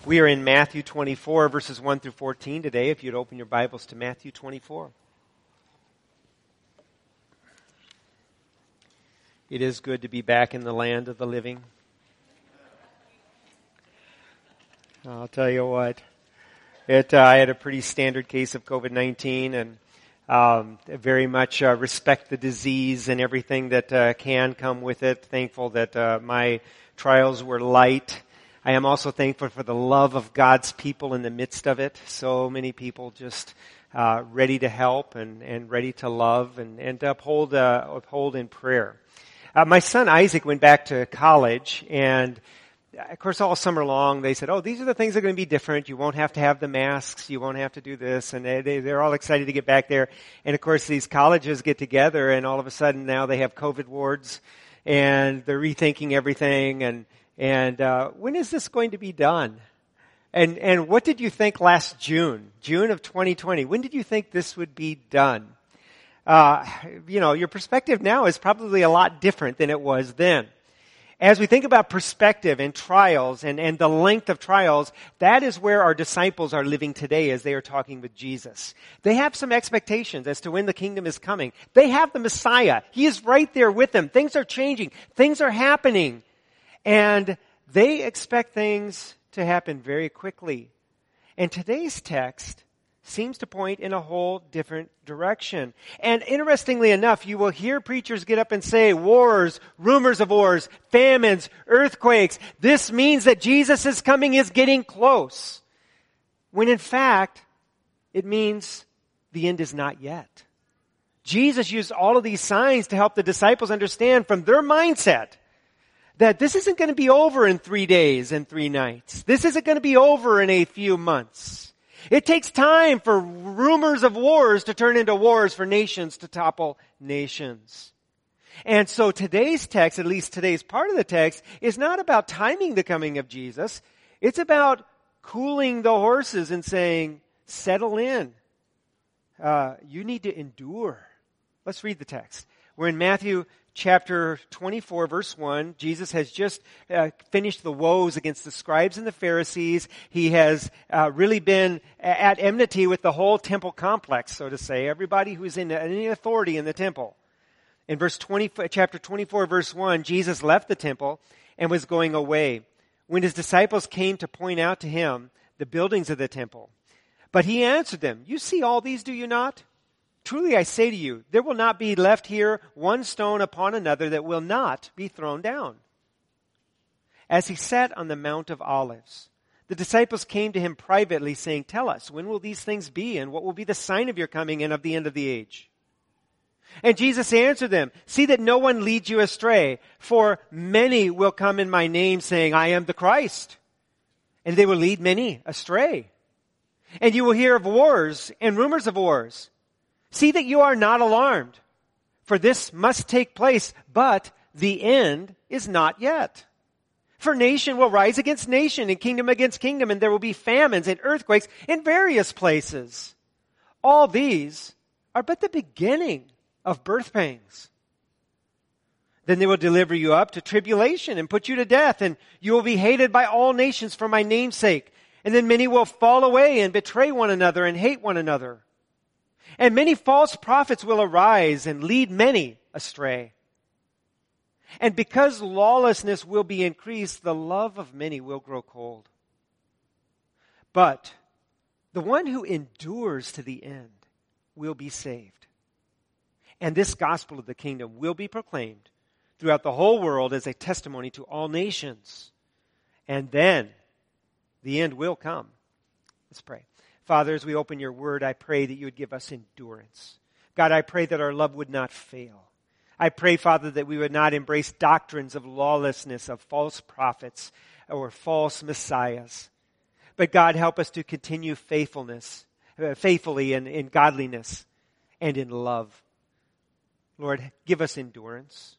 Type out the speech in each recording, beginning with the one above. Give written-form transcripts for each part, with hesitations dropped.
We are in Matthew 24, verses 1 through 14 today, if you'd open your Bibles to Matthew 24. It is good to be back in the land of the living. I'll tell you what, I had a pretty standard case of COVID-19 and very much respect the disease and everything that can come with it. Thankful that my trials were light. I am also thankful for the love of God's people in the midst of it. So many people just ready to help and ready to love and to uphold in prayer. My son Isaac went back to college, and of course all summer long they said, these are the things that are going to be different. You won't have to have the masks. You won't have to do this. And they're all excited to get back there. And of course these colleges get together, and all of a sudden now they have COVID wards, and they're rethinking everything. And when is this going to be done? And what did you think last June of 2020? When did you think this would be done? Your perspective now is probably a lot different than it was then. As we think about perspective and trials and the length of trials, that is where our disciples are living today as they are talking with Jesus. They have some expectations as to when the kingdom is coming. They have the Messiah. He is right there with them. Things are changing. Things are happening. And they expect things to happen very quickly. And today's text seems to point in a whole different direction. And interestingly enough, you will hear preachers get up and say, wars, rumors of wars, famines, earthquakes. This means that Jesus' coming is getting close. When in fact, it means the end is not yet. Jesus used all of these signs to help the disciples understand from their mindset that this isn't going to be over in 3 days and 3 nights. This isn't going to be over in a few months. It takes time for rumors of wars to turn into wars, for nations to topple nations. And so today's text, at least today's part of the text, is not about timing the coming of Jesus. It's about cooling the horses and saying, settle in. You need to endure. Let's read the text. We're in Matthew chapter 24, verse 1, Jesus has just finished the woes against the scribes and the Pharisees. He has really been at enmity with the whole temple complex, so to say, everybody who's in any authority in the temple. In chapter 24, verse 1, Jesus left the temple and was going away when his disciples came to point out to him the buildings of the temple. But he answered them, "You see all these, do you not? Truly I say to you, there will not be left here one stone upon another that will not be thrown down." As he sat on the Mount of Olives, the disciples came to him privately, saying, "Tell us, when will these things be, and what will be the sign of your coming and of the end of the age?" And Jesus answered them, "See that no one leads you astray, for many will come in my name, saying, 'I am the Christ,' and they will lead many astray. And you will hear of wars and rumors of wars. See that you are not alarmed, for this must take place, but the end is not yet. For nation will rise against nation, and kingdom against kingdom, and there will be famines and earthquakes in various places. All these are but the beginning of birth pangs. Then they will deliver you up to tribulation and put you to death, and you will be hated by all nations for my name's sake. And then many will fall away and betray one another and hate one another. And many false prophets will arise and lead many astray. And because lawlessness will be increased, the love of many will grow cold. But the one who endures to the end will be saved. And this gospel of the kingdom will be proclaimed throughout the whole world as a testimony to all nations. And then the end will come. Let's pray. Father, as we open your word, I pray that you would give us endurance. God, I pray that our love would not fail. I pray, Father, that we would not embrace doctrines of lawlessness, of false prophets, or false messiahs. But God, help us to continue faithfully in godliness and in love. Lord, give us endurance.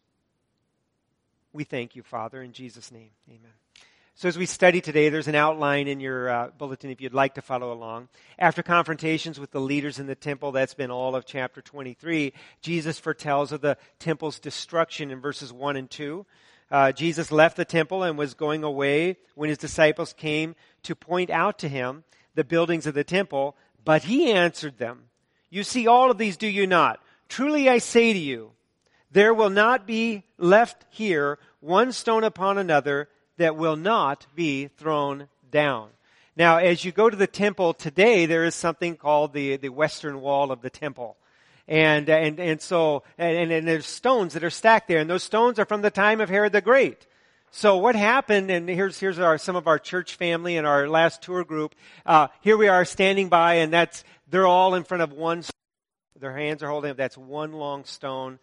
We thank you, Father, in Jesus' name. Amen. So as we study today, there's an outline in your bulletin if you'd like to follow along. After confrontations with the leaders in the temple, that's been all of chapter 23, Jesus foretells of the temple's destruction in verses 1 and 2. Jesus left the temple and was going away when his disciples came to point out to him the buildings of the temple, but he answered them, "You see all of these, do you not? Truly I say to you, there will not be left here one stone upon another that will not be thrown down." Now, as you go to the temple today, there is something called the Western Wall of the temple. And there's stones that are stacked there, and those stones are from the time of Herod the Great. So what happened, and here's some of our church family and our last tour group. Here we are standing by, and they're all in front of one stone. Their hands are holding up. That's one long stone,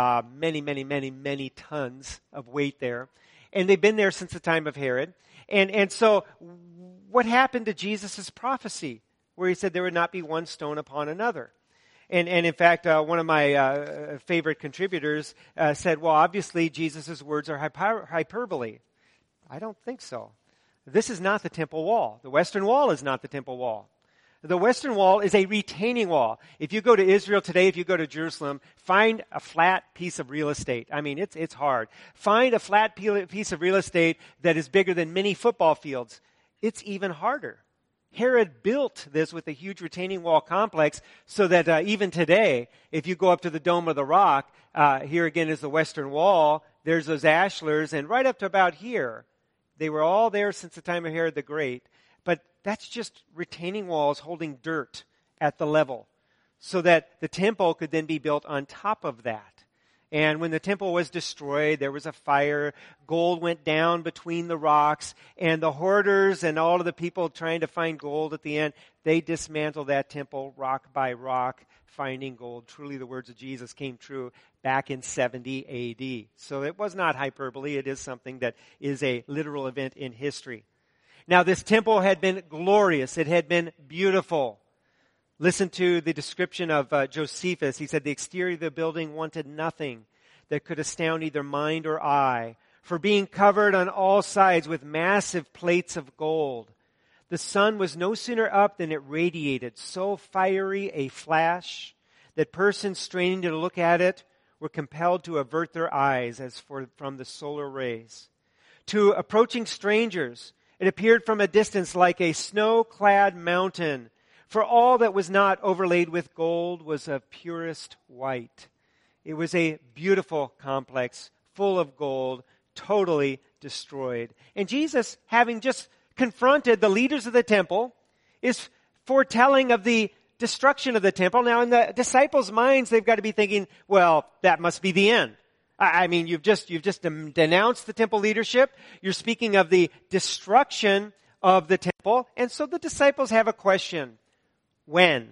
many tons of weight there. And they've been there since the time of Herod. And so what happened to Jesus' prophecy, where he said there would not be one stone upon another? And in fact, one of my favorite contributors said, well, obviously Jesus' words are hyperbole. I don't think so. This is not the temple wall. The Western Wall is not the temple wall. The Western Wall is a retaining wall. If you go to Israel today, if you go to Jerusalem, find a flat piece of real estate. I mean, it's hard. Find a flat piece of real estate that is bigger than many football fields. It's even harder. Herod built this with a huge retaining wall complex so that even today, if you go up to the Dome of the Rock, here again is the Western Wall, there's those ashlars, and right up to about here, they were all there since the time of Herod the Great, but that's just retaining walls holding dirt at the level so that the temple could then be built on top of that. And when the temple was destroyed, there was a fire. Gold went down between the rocks. And the hoarders and all of the people trying to find gold at the end, they dismantled that temple rock by rock, finding gold. Truly, the words of Jesus came true back in 70 A.D. So it was not hyperbole. It is something that is a literal event in history. Now, this temple had been glorious. It had been beautiful. Listen to the description of Josephus. He said, the exterior of the building wanted nothing that could astound either mind or eye, for being covered on all sides with massive plates of gold. The sun was no sooner up than it radiated so fiery a flash that persons straining to look at it were compelled to avert their eyes from the solar rays. To approaching strangers, it appeared from a distance like a snow-clad mountain, for all that was not overlaid with gold was of purest white. It was a beautiful complex, full of gold, totally destroyed. And Jesus, having just confronted the leaders of the temple, is foretelling of the destruction of the temple. Now, in the disciples' minds, they've got to be thinking, well, that must be the end. I mean, you've just denounced the temple leadership. You're speaking of the destruction of the temple. And so the disciples have a question. When?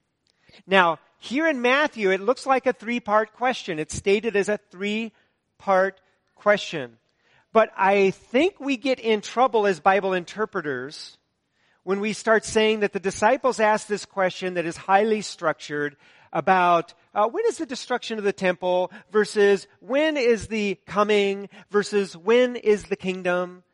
Now, here in Matthew, it looks like a three-part question. It's stated as a three-part question. But I think we get in trouble as Bible interpreters when we start saying that the disciples asked this question that is highly structured about when is the destruction of the temple versus when is the coming versus when is the kingdom.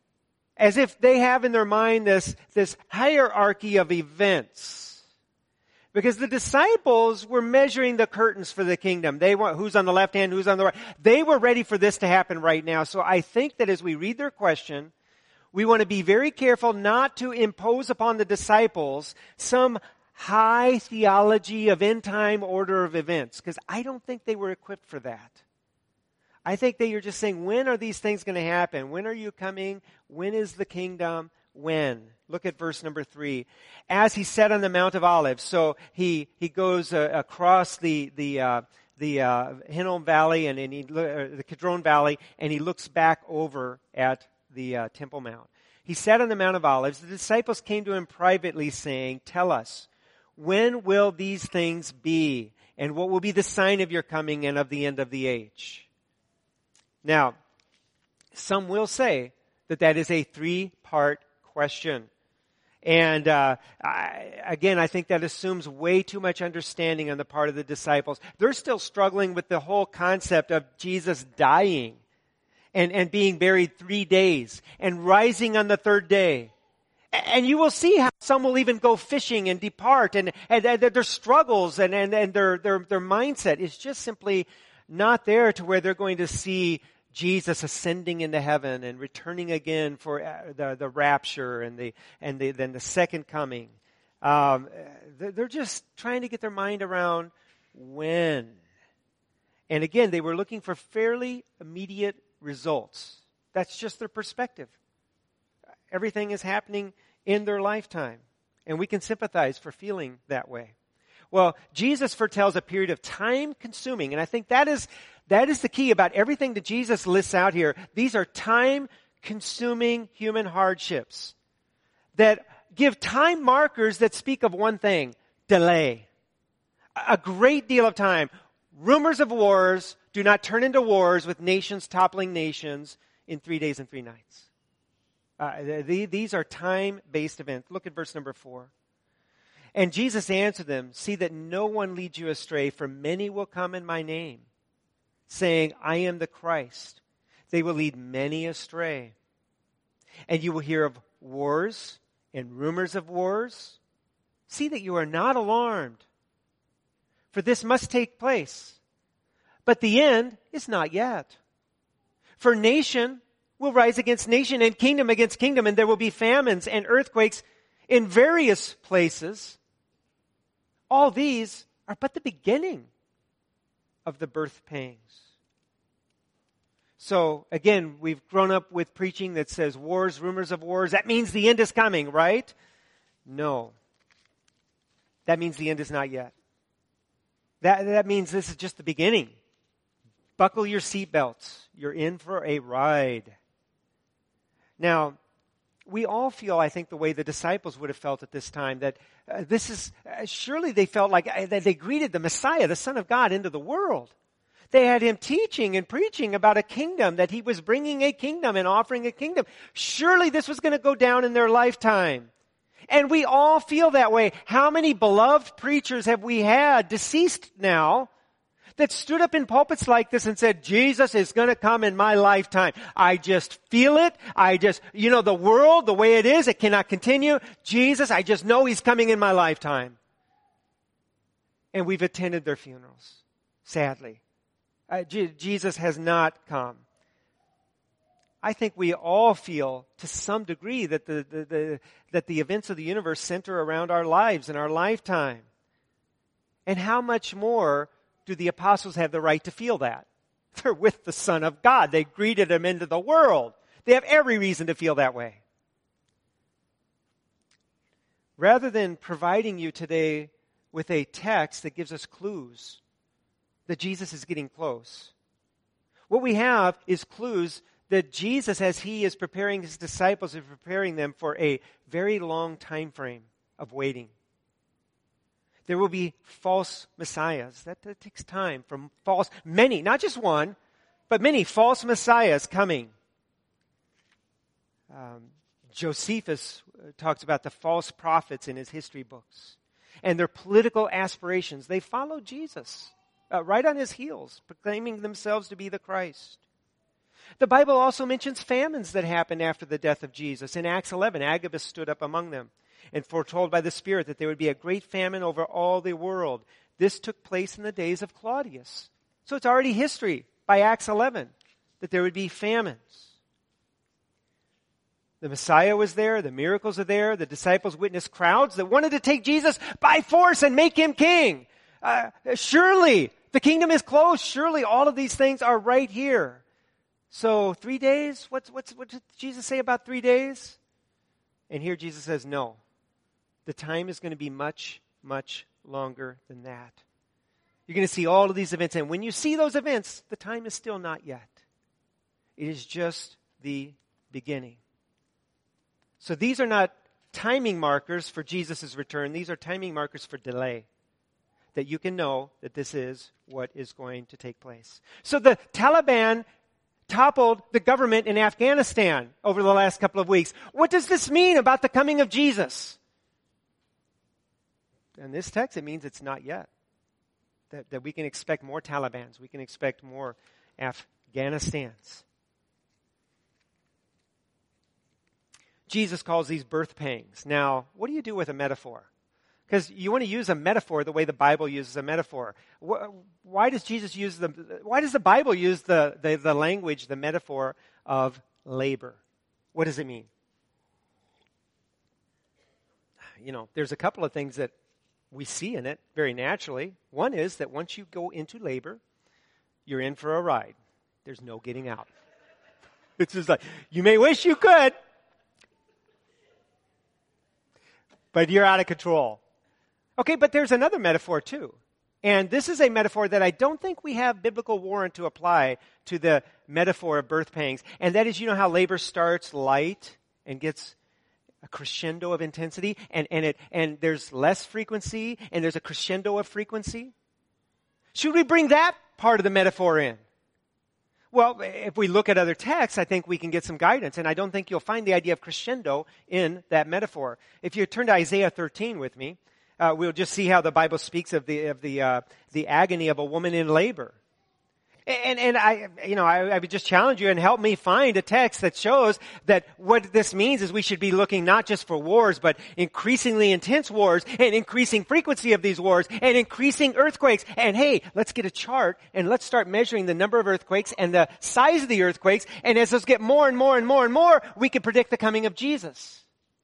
As if they have in their mind this hierarchy of events. Because the disciples were measuring the curtains for the kingdom. They want who's on the left hand, who's on the right. They were ready for this to happen right now. So I think that as we read their question, we want to be very careful not to impose upon the disciples some high theology of end time order of events. Because I don't think they were equipped for that. I think that you're just saying, when are these things going to happen? When are you coming? When is the kingdom? When? Look at verse number 3. As he sat on the Mount of Olives, so he goes across the Hinnom Valley and the Kidron Valley, and he looks back over at the Temple Mount. He sat on the Mount of Olives. The disciples came to him privately, saying, "Tell us, when will these things be, and what will be the sign of your coming and of the end of the age?" Now, some will say that is a three-part question. And I think that assumes way too much understanding on the part of the disciples. They're still struggling with the whole concept of Jesus dying and being buried 3 days and rising on the third day. And you will see how some will even go fishing and depart, and their struggles and their mindset is just simply not there to where they're going to see Jesus ascending into heaven and returning again for the rapture and then the second coming. They're just trying to get their mind around when. And again, they were looking for fairly immediate results. That's just their perspective. Everything is happening in their lifetime. And we can sympathize for feeling that way. Well, Jesus foretells a period of time-consuming, and I think that is the key about everything that Jesus lists out here. These are time-consuming human hardships that give time markers that speak of one thing: delay. A great deal of time. Rumors of wars do not turn into wars with nations toppling nations in 3 days and 3 nights. These are time-based events. Look at verse number 4. And Jesus answered them, "See that no one leads you astray, for many will come in my name, saying, 'I am the Christ.' They will lead many astray. And you will hear of wars and rumors of wars. See that you are not alarmed, for this must take place. But the end is not yet. For nation will rise against nation and kingdom against kingdom, and there will be famines and earthquakes in various places. All these are but the beginning of the birth pangs." So, again, we've grown up with preaching that says wars, rumors of wars. That means the end is coming, right? No. That means the end is not yet. That means this is just the beginning. Buckle your seatbelts. You're in for a ride. Now, we all feel, I think, the way the disciples would have felt at this time, that this is, surely they felt like that they greeted the Messiah, the Son of God, into the world. They had him teaching and preaching about a kingdom, that he was bringing a kingdom and offering a kingdom. Surely this was going to go down in their lifetime. And we all feel that way. How many beloved preachers have we had, deceased now, that stood up in pulpits like this and said, "Jesus is going to come in my lifetime. I just feel it. The world, the way it is, it cannot continue. Jesus, I just know he's coming in my lifetime." And we've attended their funerals, sadly. Jesus has not come. I think we all feel to some degree that that the events of the universe center around our lives and our lifetime. And how much more do the apostles have the right to feel that? They're with the Son of God. They greeted him into the world. They have every reason to feel that way. Rather than providing you today with a text that gives us clues that Jesus is getting close, what we have is clues that Jesus, as he is preparing his disciples, is preparing them for a very long time frame of waiting. There will be false messiahs. That takes time. From many, not just one, but many false messiahs coming. Josephus talks about the false prophets in his history books and their political aspirations. They followed Jesus right on his heels, proclaiming themselves to be the Christ. The Bible also mentions famines that happened after the death of Jesus. In Acts 11, Agabus stood up among them and foretold by the Spirit that there would be a great famine over all the world. This took place in the days of Claudius. So it's already history by Acts 11 that there would be famines. The Messiah was there. The miracles are there. The disciples witnessed crowds that wanted to take Jesus by force and make him king. Surely the kingdom is close. Surely all of these things are right here. So 3 days? What did Jesus say about 3 days? And here Jesus says, no. The time is going to be much, much longer than that. You're going to see all of these events. And when you see those events, the time is still not yet. It is just the beginning. So these are not timing markers for Jesus' return. These are timing markers for delay. That you can know that this is what is going to take place. So the Taliban toppled the government in Afghanistan over the last couple of weeks. What does this mean about the coming of Jesus? In this text, it means it's not yet. That we can expect more Talibans. We can expect more Afghanistans. Jesus calls these birth pangs. Now, what do you do with a metaphor? Because you want to use a metaphor the way the Bible uses a metaphor. Why does why does the Bible use the language, the metaphor of labor? What does it mean? There's a couple of things that we see in it very naturally. One is that once you go into labor, you're in for a ride. There's no getting out. It's just like, you may wish you could, but you're out of control. Okay, but there's another metaphor too. And this is a metaphor that I don't think we have biblical warrant to apply to the metaphor of birth pangs. And that is, how labor starts light and gets a crescendo of intensity, and there's less frequency, and there's a crescendo of frequency. Should we bring that part of the metaphor in? Well, if we look at other texts, I think we can get some guidance, and I don't think you'll find the idea of crescendo in that metaphor. If you turn to Isaiah 13 with me, we'll just see how the Bible speaks of the agony of a woman in labor. And I would just challenge you and help me find a text that shows that what this means is we should be looking not just for wars, but increasingly intense wars and increasing frequency of these wars and increasing earthquakes. And hey, let's get a chart and let's start measuring the number of earthquakes and the size of the earthquakes. And as those get more and more and more and more, we can predict the coming of Jesus.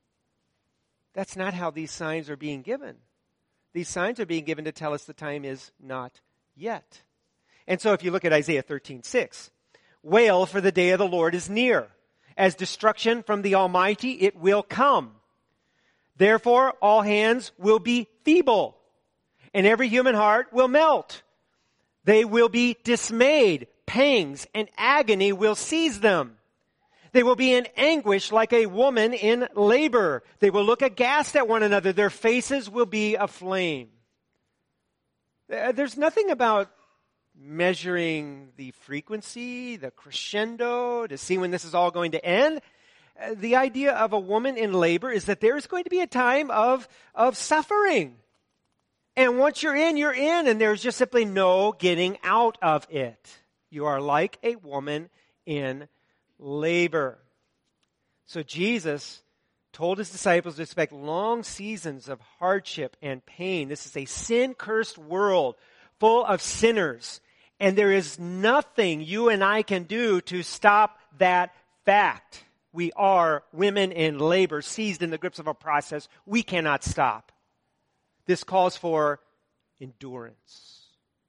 That's not how these signs are being given. These signs are being given to tell us the time is not yet. And so if you look at Isaiah 13:6, wail, for the day of the Lord is near. As destruction from the Almighty, it will come. Therefore, all hands will be feeble, and every human heart will melt. They will be dismayed. Pangs and agony will seize them. They will be in anguish like a woman in labor. They will look aghast at one another. Their faces will be aflame. There's nothing about measuring the frequency, the crescendo, to see when this is all going to end. The idea of a woman in labor is that there's going to be a time of suffering. And once you're in, and there's just simply no getting out of it. You are like a woman in labor. So Jesus told his disciples to expect long seasons of hardship and pain. This is a sin-cursed world full of sinners. And there is nothing you and I can do to stop that fact. We are women in labor, seized in the grips of a process we cannot stop. This calls for endurance.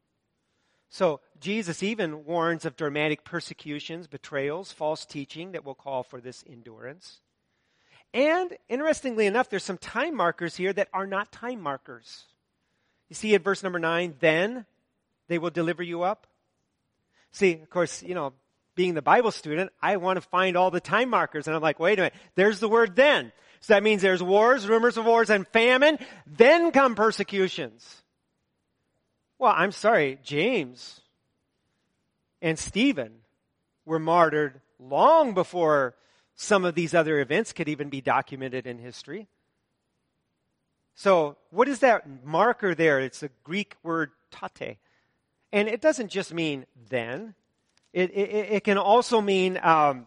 So Jesus even warns of dramatic persecutions, betrayals, false teaching that will call for this endurance. And interestingly enough, there's some time markers here that are not time markers. You see at verse number 9, then they will deliver you up. See, of course, being the Bible student, I want to find all the time markers. And I'm like, wait a minute, there's the word then. So that means there's wars, rumors of wars, and famine. Then come persecutions. Well, I'm sorry, James and Stephen were martyred long before some of these other events could even be documented in history. So what is that marker there? It's a Greek word tate. And it doesn't just mean then. It can also mean at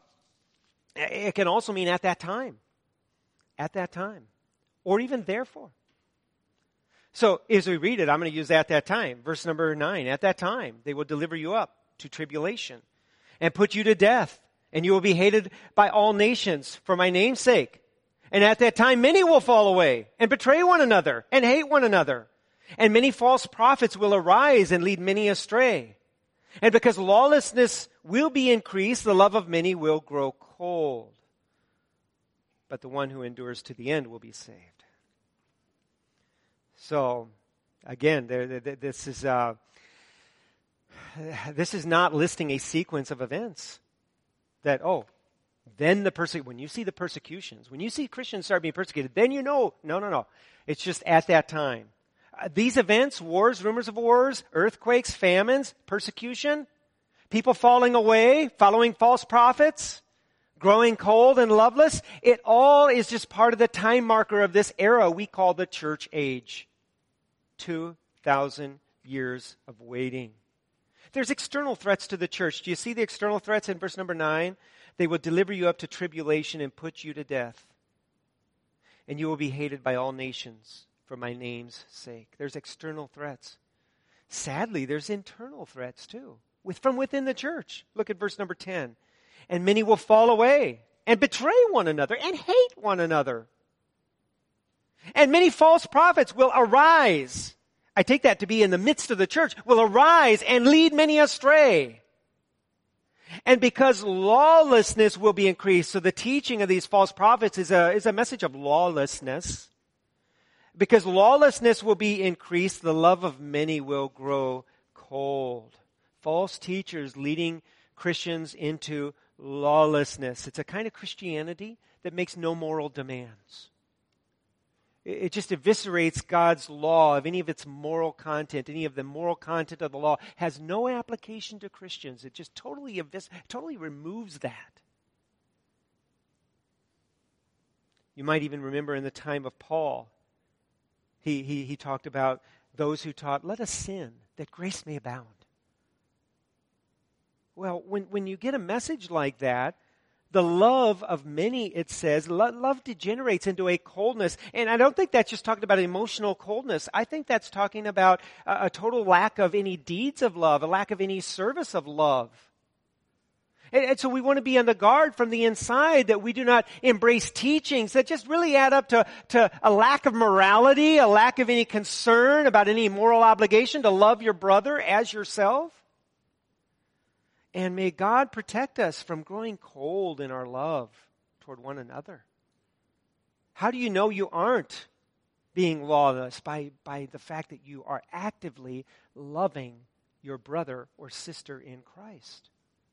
that time. At that time. Or even therefore. So as we read it, I'm going to use at that time. Verse number 9. At that time, they will deliver you up to tribulation and put you to death. And you will be hated by all nations for my name's sake. And at that time, many will fall away and betray one another and hate one another. And many false prophets will arise and lead many astray. And because lawlessness will be increased, the love of many will grow cold. But the one who endures to the end will be saved. So, again, this is not listing a sequence of events. That, then when you see the persecutions, when you see Christians start being persecuted, then you know, no. It's just at that time. These events, wars, rumors of wars, earthquakes, famines, persecution, people falling away, following false prophets, growing cold and loveless, it all is just part of the time marker of this era we call the church age. 2,000 years of waiting. There's external threats to the church. Do you see the external threats in verse number 9? They will deliver you up to tribulation and put you to death. And you will be hated by all nations for my name's sake. There's external threats. Sadly, there's internal threats too, from within the church. Look at verse number 10. And many will fall away and betray one another and hate one another. And many false prophets will arise. I take that to be in the midst of the church, will arise and lead many astray. And because lawlessness will be increased, so the teaching of these false prophets is a message of lawlessness. Because lawlessness will be increased, the love of many will grow cold. False teachers leading Christians into lawlessness. It's a kind of Christianity that makes no moral demands. It just eviscerates God's law of any of its moral content. Any of the moral content of the law has no application to Christians. It just totally removes that. You might even remember in the time of Paul, he talked about those who taught, let us sin, that grace may abound. Well, when you get a message like that, the love of many, it says, love degenerates into a coldness. And I don't think that's just talking about emotional coldness. I think that's talking about a total lack of any deeds of love, a lack of any service of love. And so we want to be on the guard from the inside that we do not embrace teachings that just really add up to a lack of morality, a lack of any concern about any moral obligation to love your brother as yourself. And may God protect us from growing cold in our love toward one another. How do you know you aren't being lawless? By the fact that you are actively loving your brother or sister in Christ.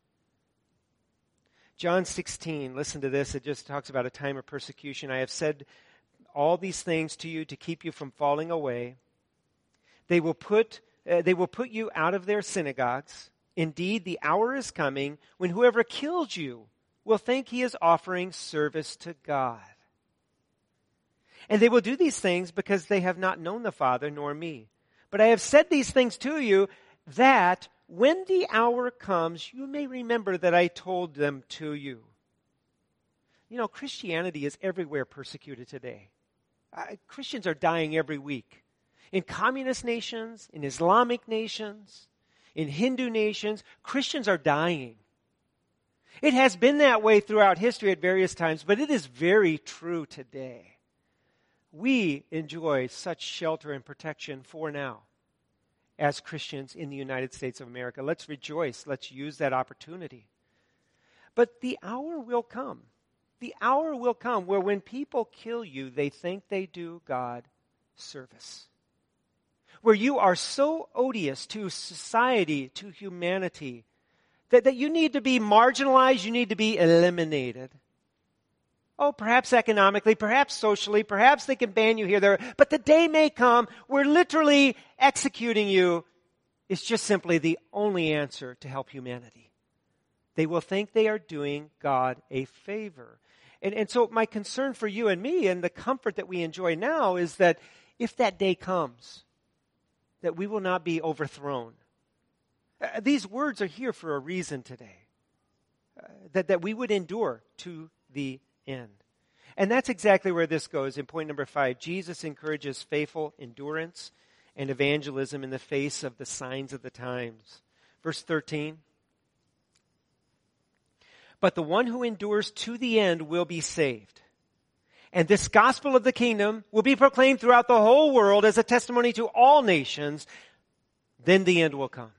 John 16, listen to this. It just talks about a time of persecution. I have said all these things to you to keep you from falling away. They will put you out of their synagogues. Indeed, the hour is coming when whoever kills you will think he is offering service to God. And they will do these things because they have not known the Father nor me. But I have said these things to you that when the hour comes, you may remember that I told them to you. You know, Christianity is everywhere persecuted today. Christians are dying every week. In communist nations, in Islamic nations, in Hindu nations, Christians are dying. It has been that way throughout history at various times, but it is very true today. We enjoy such shelter and protection for now as Christians in the United States of America. Let's rejoice. Let's use that opportunity. But the hour will come. The hour will come where when people kill you, they think they do God service. Where you are so odious to society, to humanity, that you need to be marginalized, you need to be eliminated. Oh, perhaps economically, perhaps socially, perhaps they can ban you here, there. But the day may come where literally executing you is just simply the only answer to help humanity. They will think they are doing God a favor. And so my concern for you and me and the comfort that we enjoy now is that if that day comes, that we will not be overthrown. These words are here for a reason today. That we would endure to the end. And that's exactly where this goes in point number 5. Jesus encourages faithful endurance and evangelism in the face of the signs of the times. Verse 13. But the one who endures to the end will be saved. And this gospel of the kingdom will be proclaimed throughout the whole world as a testimony to all nations. Then the end will come.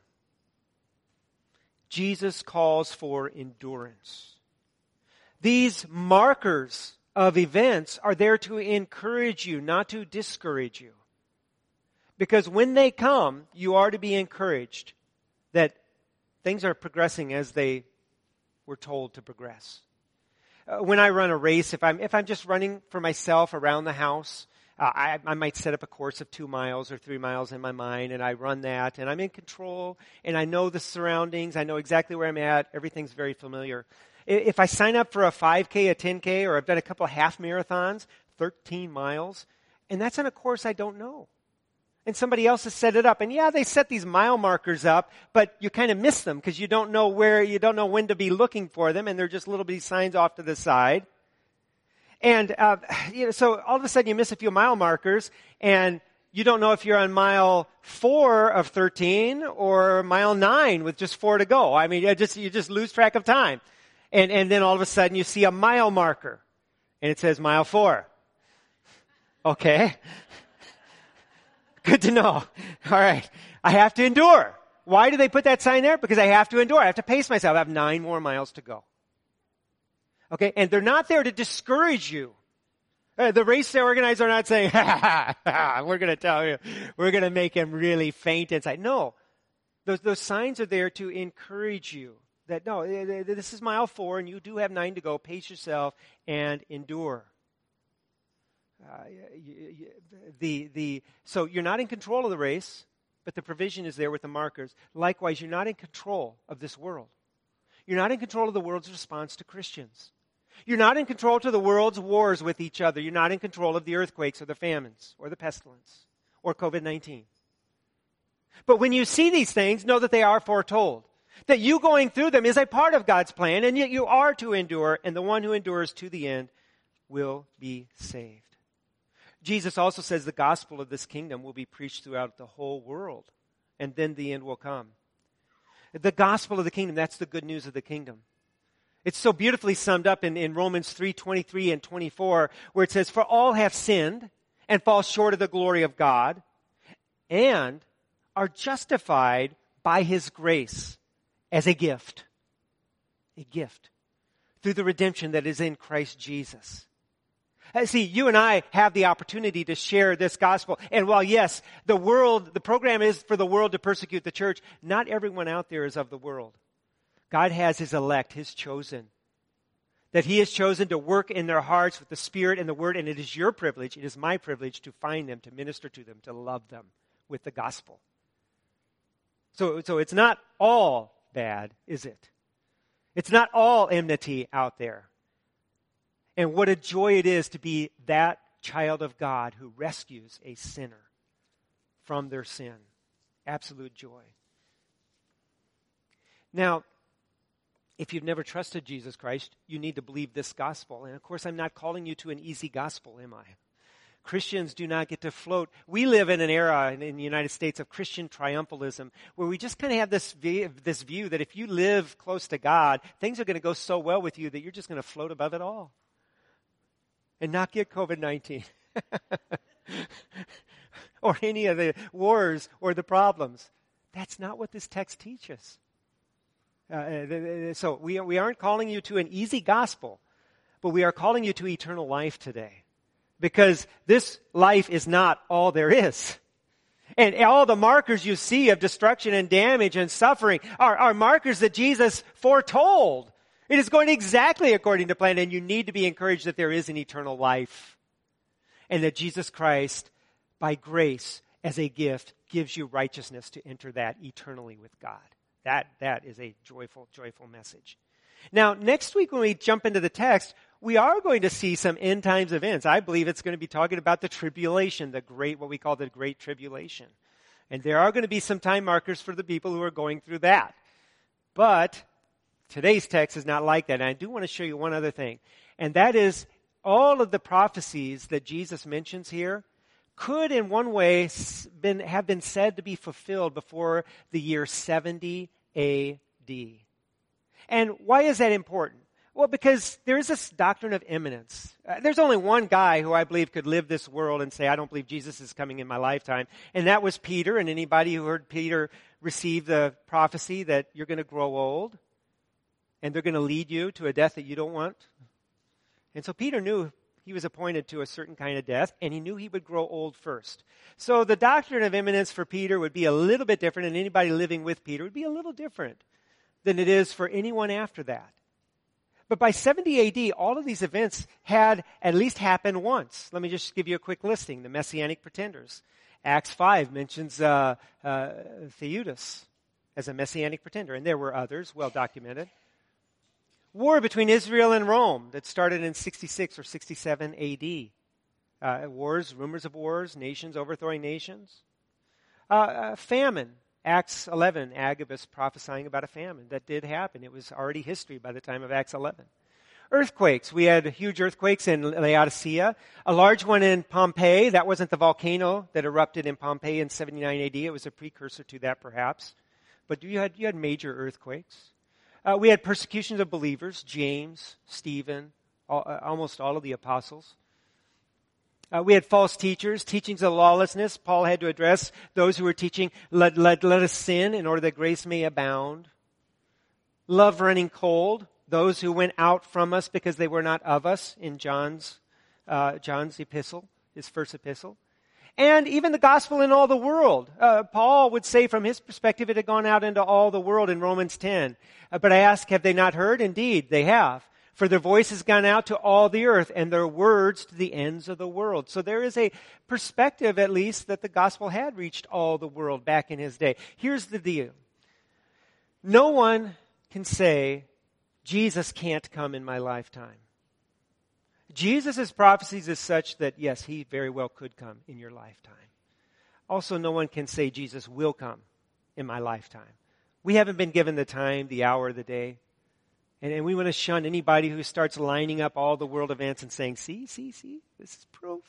Jesus calls for endurance. These markers of events are there to encourage you, not to discourage you. Because when they come, you are to be encouraged that things are progressing as they were told to progress. When I run a race, if I'm just running for myself around the house, I might set up a course of 2 miles or 3 miles in my mind, and I run that, and I'm in control, and I know the surroundings, I know exactly where I'm at, everything's very familiar. If I sign up for a 5K, a 10K, or I've done a couple of half marathons, 13 miles, and that's on a course I don't know. And somebody else has set it up. And yeah, they set these mile markers up, but you kind of miss them because you don't know when to be looking for them, and they're just little bitty signs off to the side. And, so all of a sudden you miss a few mile markers, and you don't know if you're on mile 4 of 13 or mile 9 with just 4 to go. I mean, you just lose track of time. And then all of a sudden you see a mile marker, and it says mile 4. Okay. Good to know. All right. I have to endure. Why do they put that sign there? Because I have to endure. I have to pace myself. I have 9 more miles to go. Okay. And they're not there to discourage you. The race organizers are not saying, we're going to tell you, we're going to make him really faint inside. No. Those signs are there to encourage you that, no, this is mile 4 and you do have 9 to go. Pace yourself and endure. So you're not in control of the race, but the provision is there with the markers. Likewise, you're not in control of this world. You're not in control of the world's response to Christians. You're not in control to the world's wars with each other. You're not in control of the earthquakes or the famines or the pestilence or COVID-19. But when you see these things, know that they are foretold. That you going through them is a part of God's plan, and yet you are to endure, and the one who endures to the end will be saved. Jesus also says the gospel of this kingdom will be preached throughout the whole world, and then the end will come. The gospel of the kingdom, that's the good news of the kingdom. It's so beautifully summed up in Romans 3:23 and 24, where it says, "For all have sinned and fall short of the glory of God, and are justified by his grace as a gift." A gift. Through the redemption that is in Christ Jesus. See, you and I have the opportunity to share this gospel. And while, yes, the program is for the world to persecute the church, not everyone out there is of the world. God has his elect, his chosen. That he has chosen to work in their hearts with the Spirit and the Word. And it is your privilege, it is my privilege to find them, to minister to them, to love them with the gospel. So it's not all bad, is it? It's not all enmity out there. And what a joy it is to be that child of God who rescues a sinner from their sin. Absolute joy. Now, if you've never trusted Jesus Christ, you need to believe this gospel. And of course, I'm not calling you to an easy gospel, am I? Christians do not get to float. We live in an era in the United States of Christian triumphalism where we just kind of have this view that if you live close to God, things are going to go so well with you that you're just going to float above it all. And not get COVID-19 or any of the wars or the problems. That's not what this text teaches. So we aren't calling you to an easy gospel, but we are calling you to eternal life today. Because this life is not all there is. And all the markers you see of destruction and damage and suffering are markers that Jesus foretold. It is going exactly according to plan, and you need to be encouraged that there is an eternal life. And that Jesus Christ, by grace, as a gift, gives you righteousness to enter that eternally with God. That is a joyful, joyful message. Now, next week when we jump into the text, we are going to see some end times events. I believe it's going to be talking about the tribulation, what we call the Great Tribulation. And there are going to be some time markers for the people who are going through that. But today's text is not like that. And I do want to show you one other thing. And that is all of the prophecies that Jesus mentions here could in one way have been said to be fulfilled before the year 70 A.D. And why is that important? Well, because there is this doctrine of imminence. There's only one guy who I believe could live this world and say, I don't believe Jesus is coming in my lifetime. And that was Peter. And anybody who heard Peter receive the prophecy that you're going to grow old and they're going to lead you to a death that you don't want. And so Peter knew he was appointed to a certain kind of death, and he knew he would grow old first. So the doctrine of imminence for Peter would be a little bit different, and anybody living with Peter would be a little different than it is for anyone after that. But by 70 A.D., all of these events had at least happened once. Let me just give you a quick listing. The Messianic pretenders. Acts 5 mentions Theudas as a Messianic pretender, and there were others, well documented. War between Israel and Rome that started in 66 or 67 A.D. Wars, rumors of wars, nations overthrowing nations. Famine. Acts 11, Agabus prophesying about a famine. That did happen. It was already history by the time of Acts 11. Earthquakes. We had huge earthquakes in Laodicea. A large one in Pompeii. That wasn't the volcano that erupted in Pompeii in 79 AD. It was a precursor to that, perhaps. But you had major earthquakes. We had persecutions of believers. James, Stephen, almost all of the apostles. We had false teachers, teachings of lawlessness. Paul had to address those who were teaching, let us sin in order that grace may abound. Love running cold. Those who went out from us because they were not of us in John's epistle, his first epistle. And even the gospel in all the world. Paul would say from his perspective it had gone out into all the world in Romans 10. But I ask, have they not heard? Indeed, they have. For their voice has gone out to all the earth, and their words to the ends of the world. So there is a perspective, at least, that the gospel had reached all the world back in his day. Here's the deal. No one can say, Jesus can't come in my lifetime. Jesus' prophecies is such that, yes, he very well could come in your lifetime. Also, no one can say Jesus will come in my lifetime. We haven't been given the time, the hour, the day. And we want to shun anybody who starts lining up all the world events and saying, see, this is proof.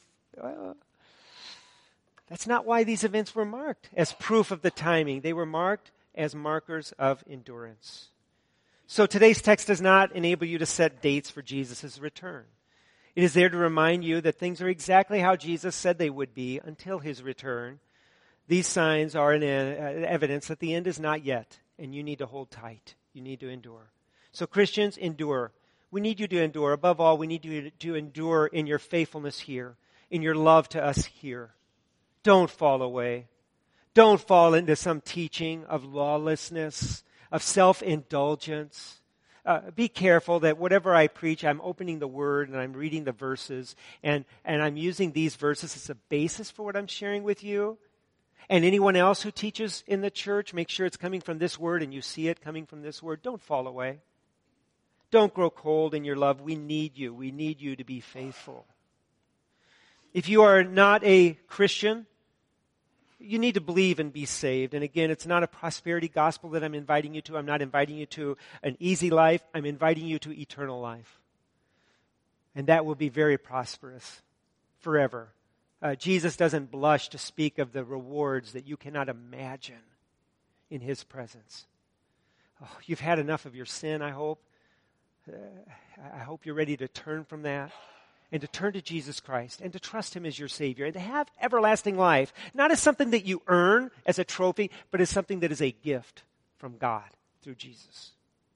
That's not why these events were marked as proof of the timing. They were marked as markers of endurance. So today's text does not enable you to set dates for Jesus' return. It is there to remind you that things are exactly how Jesus said they would be until his return. These signs are an evidence that the end is not yet, and you need to hold tight. You need to endure. So Christians, endure. We need you to endure. Above all, we need you to endure in your faithfulness here, in your love to us here. Don't fall away. Don't fall into some teaching of lawlessness, of self-indulgence. Be careful that whatever I preach, I'm opening the Word and I'm reading the verses, and I'm using these verses as a basis for what I'm sharing with you. And anyone else who teaches in the church, make sure it's coming from this Word and you see it coming from this Word. Don't fall away. Don't grow cold in your love. We need you. We need you to be faithful. If you are not a Christian, you need to believe and be saved. And again, it's not a prosperity gospel that I'm inviting you to. I'm not inviting you to an easy life. I'm inviting you to eternal life. And that will be very prosperous forever. Jesus doesn't blush to speak of the rewards that you cannot imagine in his presence. Oh, you've had enough of your sin, I hope. I hope you're ready to turn from that and to turn to Jesus Christ and to trust him as your Savior and to have everlasting life, not as something that you earn as a trophy, but as something that is a gift from God through Jesus.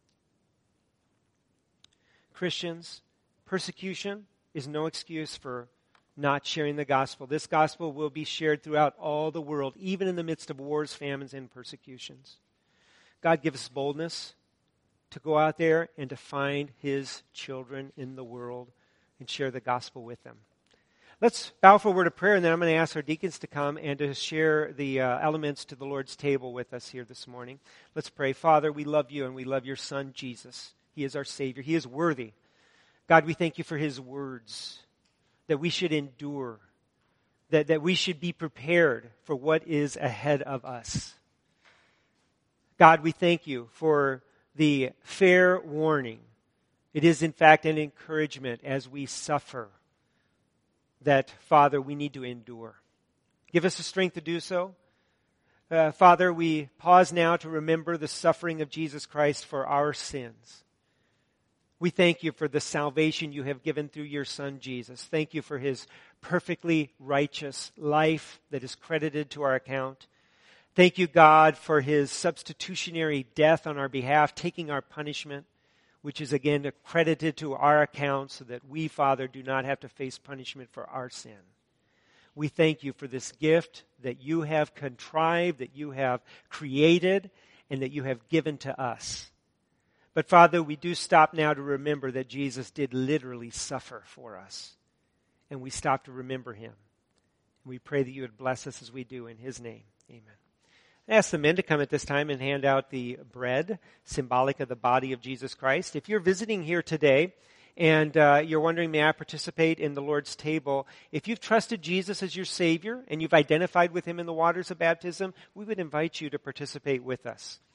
Christians, persecution is no excuse for not sharing the gospel. This gospel will be shared throughout all the world, even in the midst of wars, famines, and persecutions. God gives us boldness to go out there and to find his children in the world and share the gospel with them. Let's bow for a word of prayer, and then I'm going to ask our deacons to come and to share the elements to the Lord's table with us here this morning. Let's pray. Father, we love you and we love your Son, Jesus. He is our Savior. He is worthy. God, we thank you for his words, that we should endure, that we should be prepared for what is ahead of us. God, we thank you for the fair warning. It is, in fact, an encouragement as we suffer that, Father, we need to endure. Give us the strength to do so. Father, we pause now to remember the suffering of Jesus Christ for our sins. We thank you for the salvation you have given through your Son, Jesus. Thank you for his perfectly righteous life that is credited to our account. Thank you, God, for his substitutionary death on our behalf, taking our punishment, which is again credited to our account so that we, Father, do not have to face punishment for our sin. We thank you for this gift that you have contrived, that you have created, and that you have given to us. But Father, we do stop now to remember that Jesus did literally suffer for us. And we stop to remember him. We pray that you would bless us as we do in his name. Amen. I ask the men to come at this time and hand out the bread, symbolic of the body of Jesus Christ. If you're visiting here today and you're wondering, may I participate in the Lord's table? If you've trusted Jesus as your Savior and you've identified with him in the waters of baptism, we would invite you to participate with us.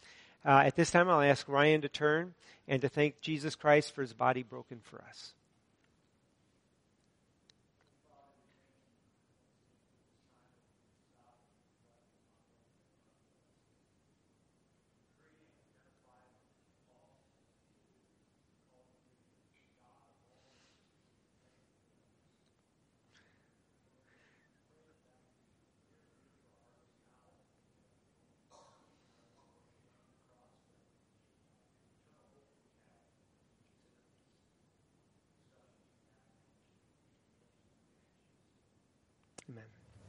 At this time, I'll ask Ryan to turn and to thank Jesus Christ for his body broken for us. Amen.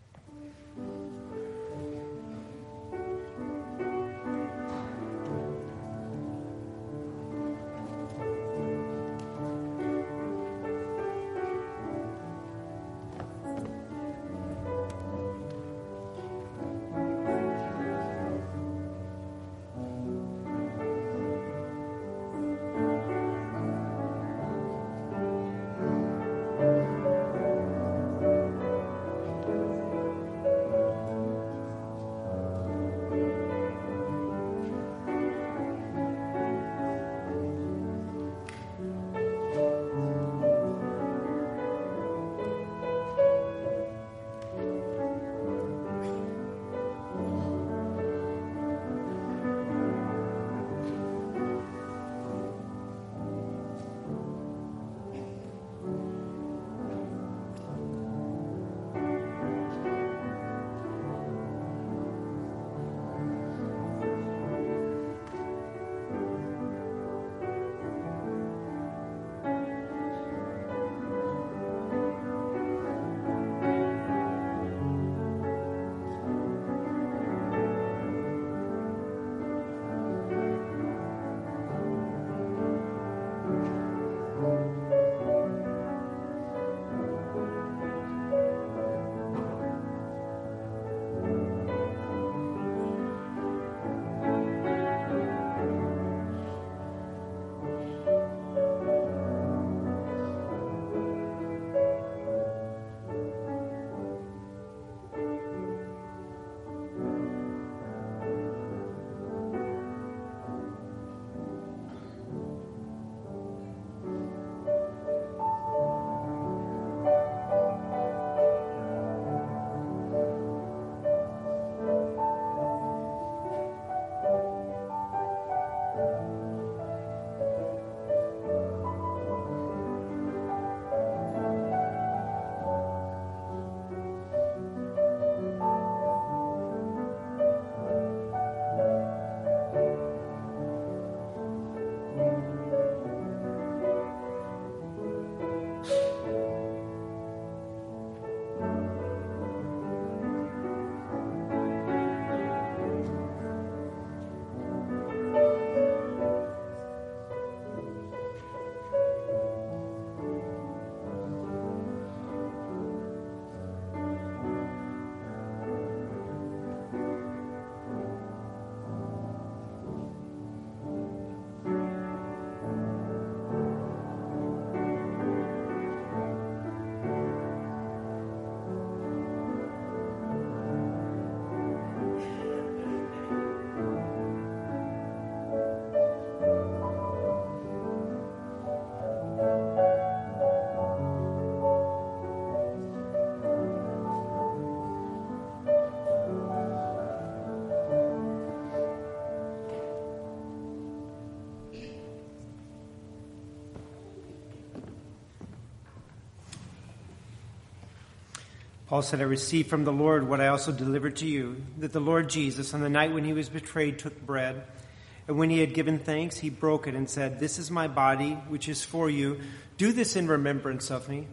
Paul said, I received from the Lord what I also delivered to you, that the Lord Jesus, on the night when he was betrayed, took bread. And when he had given thanks, he broke it and said, This is my body, which is for you. Do this in remembrance of me.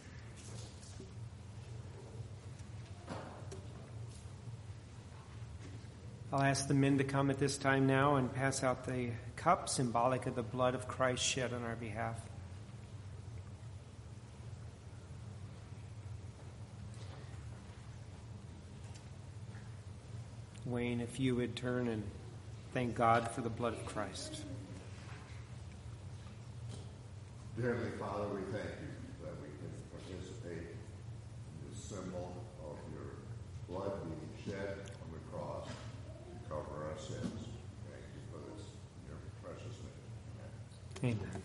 I'll ask the men to come at this time now and pass out the cup, symbolic of the blood of Christ shed on our behalf. Wayne, if you would turn and thank God for the blood of Christ. Dear Heavenly Father, we thank you that we can participate in the symbol of your blood being shed on the cross to cover our sins. Thank you for this Amen.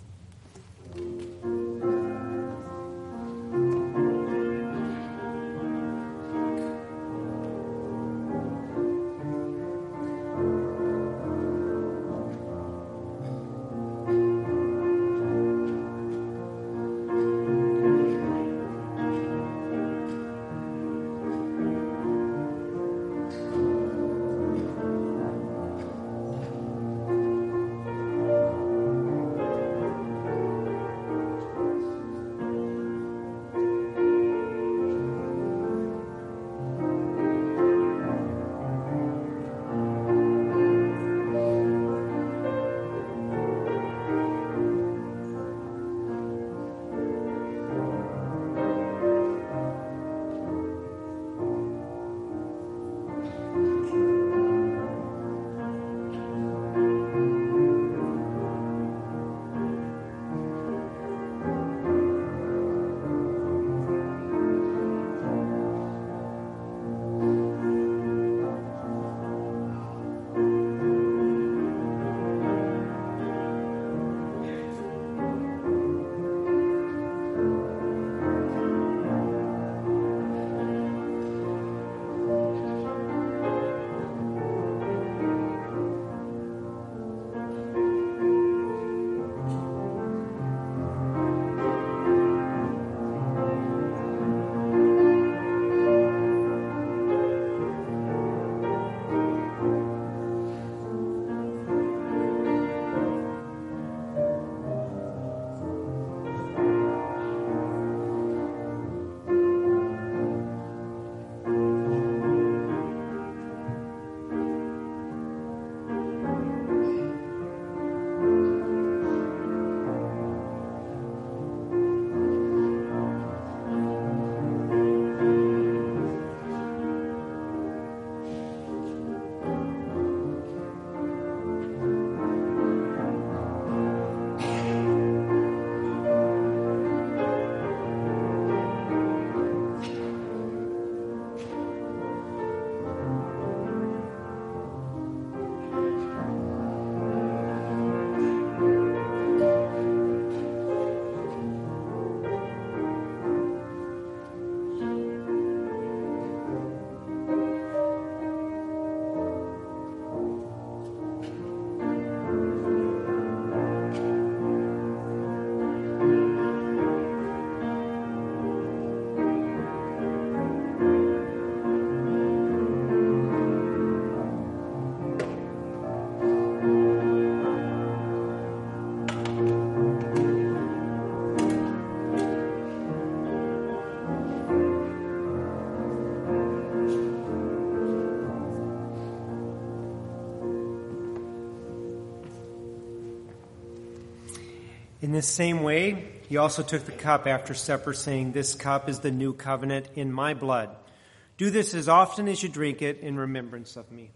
In this same way, he also took the cup after supper, saying, "This cup is the new covenant in my blood. Do this as often as you drink it in remembrance of me."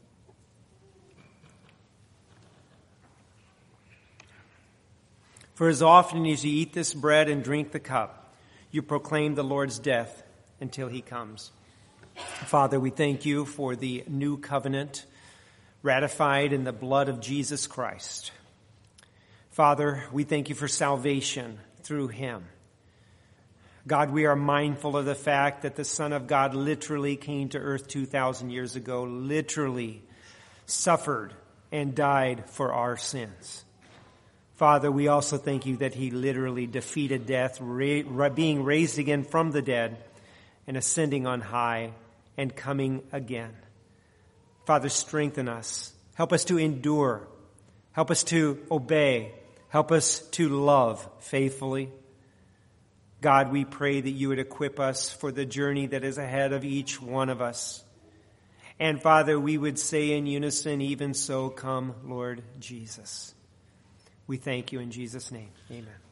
For as often as you eat this bread and drink the cup, you proclaim the Lord's death until he comes. Father, we thank you for the new covenant ratified in the blood of Jesus Christ. Father, we thank you for salvation through him. God, we are mindful of the fact that the Son of God literally came to earth 2,000 years ago, literally suffered and died for our sins. Father, we also thank you that he literally defeated death, being raised again from the dead and ascending on high and coming again. Father, strengthen us. Help us to endure. Help us to obey. Help us to love faithfully. God, we pray that you would equip us for the journey that is ahead of each one of us. And Father, we would say in unison, even so, come, Lord Jesus. We thank you in Jesus' name. Amen.